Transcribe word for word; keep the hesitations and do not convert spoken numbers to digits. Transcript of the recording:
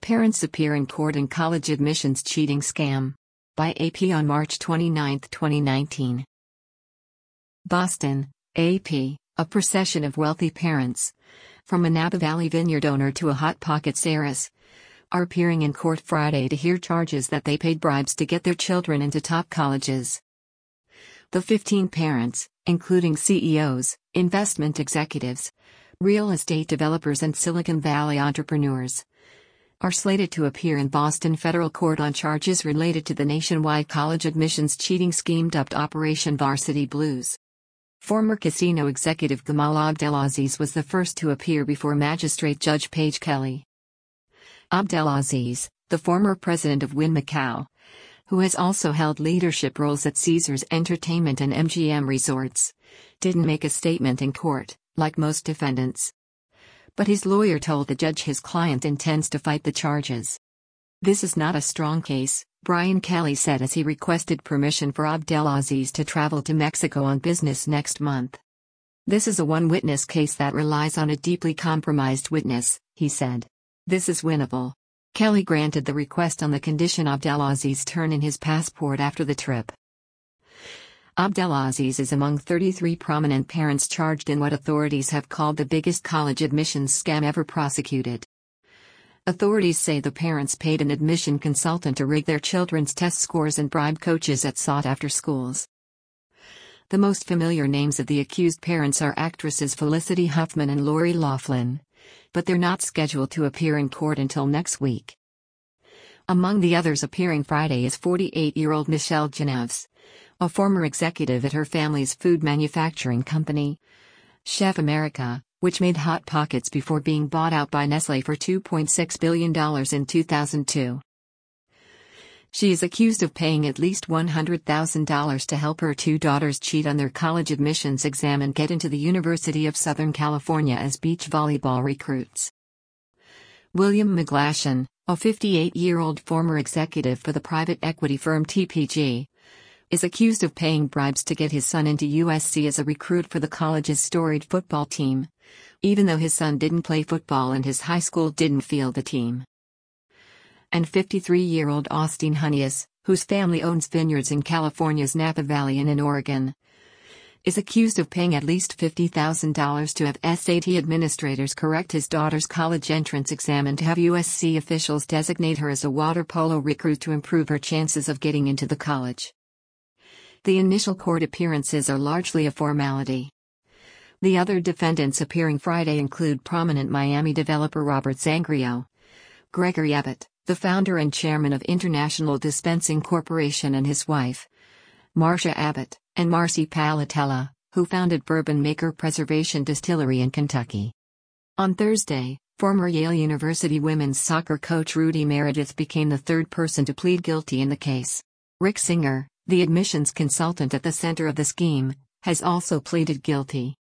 Parents appear in court in college admissions cheating scam. By A P on March twenty-ninth, twenty nineteen. Boston, A P, a procession of wealthy parents, from a Napa Valley vineyard owner to a Hot Pockets heiress, are appearing in court Friday to hear charges that they paid bribes to get their children into top colleges. The fifteen parents, including C E Os, investment executives, real estate developers and Silicon Valley entrepreneurs, are slated to appear in Boston federal court on charges related to the nationwide college admissions cheating scheme dubbed Operation Varsity Blues. Former casino executive Gamal Abdelaziz was the first to appear before Magistrate Judge Paige Kelly. Abdelaziz, the former president of Wynn Macau, who has also held leadership roles at Caesars Entertainment and M G M Resorts, didn't make a statement in court, like most defendants. But his lawyer told the judge his client intends to fight the charges. "This is not a strong case," Brian Kelly said as he requested permission for Abdelaziz to travel to Mexico on business next month. "This is a one-witness case that relies on a deeply compromised witness," he said. "This is winnable." Kelly granted the request on the condition Abdelaziz turn in his passport after the trip. Abdelaziz is among thirty-three prominent parents charged in what authorities have called the biggest college admissions scam ever prosecuted. Authorities say the parents paid an admission consultant to rig their children's test scores and bribe coaches at sought-after schools. The most familiar names of the accused parents are actresses Felicity Huffman and Lori Loughlin, but they're not scheduled to appear in court until next week. Among the others appearing Friday is forty-eight-year-old Michelle Geneves, a former executive at her family's food manufacturing company, Chef America, which made Hot Pockets before being bought out by Nestlé for two point six billion dollars in two thousand two. She is accused of paying at least one hundred thousand dollars to help her two daughters cheat on their college admissions exam and get into the University of Southern California as beach volleyball recruits. William McGlashan, a fifty-eight-year-old former executive for the private equity firm T P G, is accused of paying bribes to get his son into U S C as a recruit for the college's storied football team, even though his son didn't play football and his high school didn't field the team. And fifty-three-year-old Austin Hunnius, whose family owns vineyards in California's Napa Valley and in Oregon, is accused of paying at least fifty thousand dollars to have S A T administrators correct his daughter's college entrance exam and to have U S C officials designate her as a water polo recruit to improve her chances of getting into the college. The initial court appearances are largely a formality. The other defendants appearing Friday include prominent Miami developer Robert Zangrillo, Gregory Abbott, the founder and chairman of International Dispensing Corporation, and his wife, Marcia Abbott, and Marcy Palatella, who founded Bourbon Maker Preservation Distillery in Kentucky. On Thursday, former Yale University women's soccer coach Rudy Meredith became the third person to plead guilty in the case. Rick Singer, the admissions consultant at the center of the scheme, has also pleaded guilty.